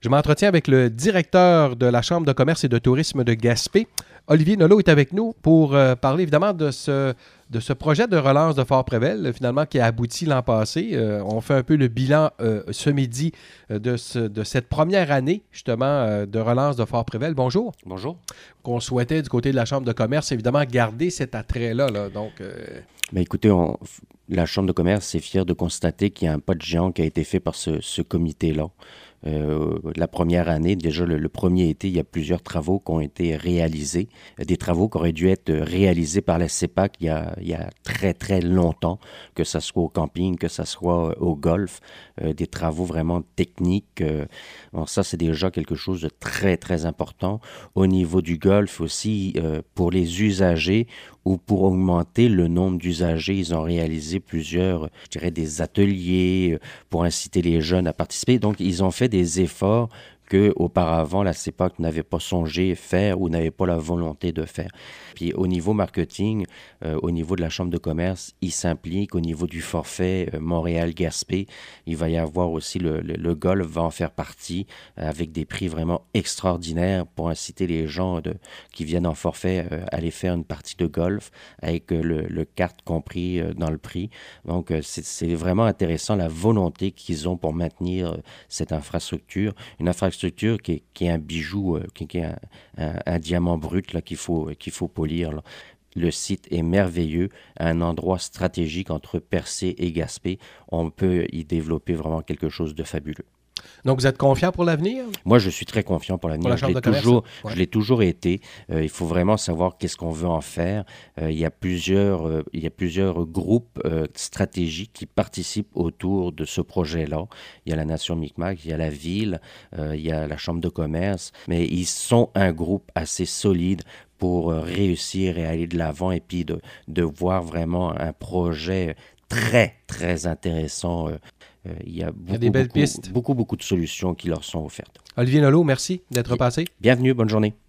Je m'entretiens avec le directeur de la Chambre de commerce et de tourisme de Gaspé. Olivier Nolot est avec nous pour parler évidemment de ce projet de relance de Fort-Préville, finalement, qui a abouti l'an passé. On fait un peu le bilan ce midi de cette première année, justement, de relance de Fort-Préville. Bonjour. Bonjour. Qu'on souhaitait, du côté de la Chambre de commerce, évidemment, garder cet attrait-là. Là. Donc, Ben écoutez, la Chambre de commerce est fière de constater qu'il y a un pas de géant qui a été fait par ce comité-là. La première année, déjà le premier été, il y a plusieurs travaux qui ont été réalisés, des travaux qui auraient dû être réalisés par la CEPAC il y a très, très longtemps, que ce soit au camping, que ce soit au golf, des travaux vraiment techniques. Bon, ça, c'est déjà quelque chose de très, très important. Au niveau du golf aussi, pour les usagers ou pour augmenter le nombre d'usagers, ils ont réalisé plusieurs, je dirais, des ateliers pour inciter les jeunes à participer. Donc, ils ont fait des efforts qu'auparavant, la CEPAC n'avait pas songé faire ou n'avait pas la volonté de faire. Puis au niveau marketing, au niveau de la Chambre de commerce, ils s'impliquent. Au niveau du forfait Montréal-Gaspé, il va y avoir aussi le golf va en faire partie avec des prix vraiment extraordinaires pour inciter les gens qui viennent en forfait à aller faire une partie de golf avec le carte compris dans le prix. Donc, c'est vraiment intéressant la volonté qu'ils ont pour maintenir cette infrastructure. Une infrastructure qui est un bijou, qui est un diamant brut là, qu'il faut polir. Là. Le site est merveilleux, à un endroit stratégique entre Percé et Gaspé. On peut y développer vraiment quelque chose de fabuleux. donc, vous êtes confiant pour l'avenir? Moi, je suis très confiant pour l'avenir. Pour la Chambre de commerce? Je l'ai toujours été. Il faut vraiment savoir qu'est-ce qu'on veut en faire. Il y a plusieurs groupes stratégiques qui participent autour de ce projet-là. Il y a la Nation Micmac, il y a la ville, il y a la Chambre de commerce, mais ils sont un groupe assez solide pour réussir et aller de l'avant et puis de voir vraiment un projet très, très intéressant. Il y a des belles pistes. beaucoup de solutions qui leur sont offertes. Olivier Nolot, merci d'être passé. Bienvenue, bonne journée.